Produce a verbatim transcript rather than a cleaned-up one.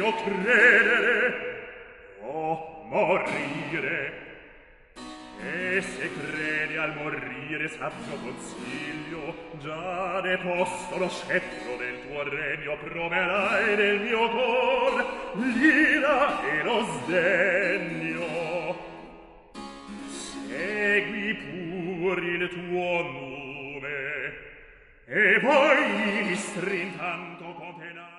io credere o morire. E se credi al morire, saggio consiglio, già deposto lo scettro del tuo regno, proverai nel mio cor l'ira e lo sdegno. Segui pur il tuo nome, e voi, mistri, intanto contenai.